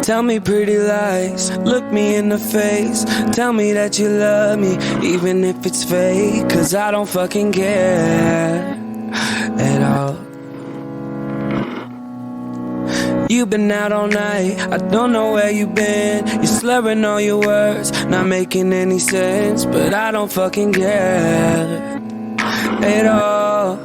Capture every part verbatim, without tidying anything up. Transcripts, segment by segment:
Tell me pretty lies, look me in the face. Tell me that you love me, even if it's fake. Cause I don't fucking care at all. You've been out all night, I don't know where you've been. You're slurring all your words, not making any sense. But I don't fucking care at all.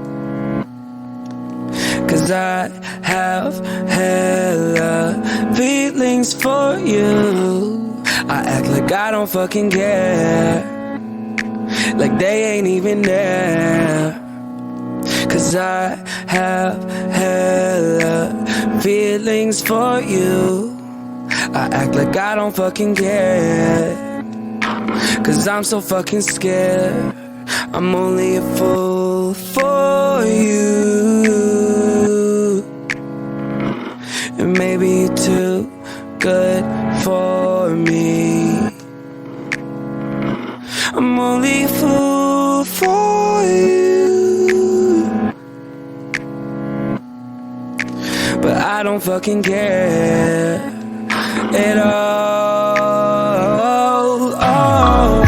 Cause I have hella feelings for you. I act like I don't fucking care, like they ain't even there. Cause I have hella feelings for you. I act like I don't fucking care, cause I'm so fucking scared. I'm only a fool for you, and maybe you're too good for me. I'm only a fool for you, but I don't fucking care at all. Oh.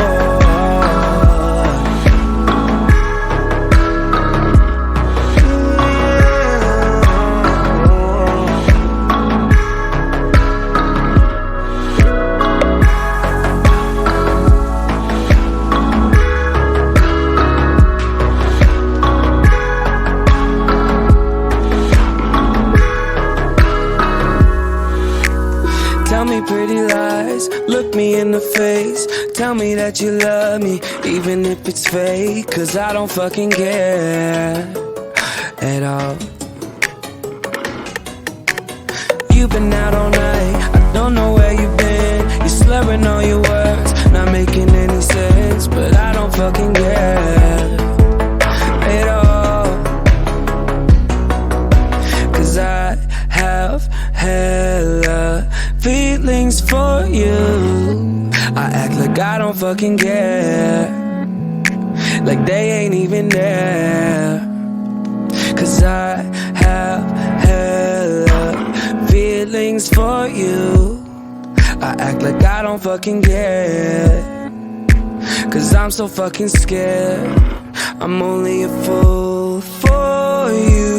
Tell me pretty lies, look me in the face. Tell me that you love me, even if it's fake. Cause I don't fucking care at all. You've been out all night, I don't know where you've been. You're slurring all your words, not making any sense. But I don't fucking care at all. Cause I have hella feelings for you. I act like I don't fucking care, like they ain't even there. Cause I have hella feelings for you. I act like I don't fucking care, cause I'm so fucking scared. I'm only a fool for you.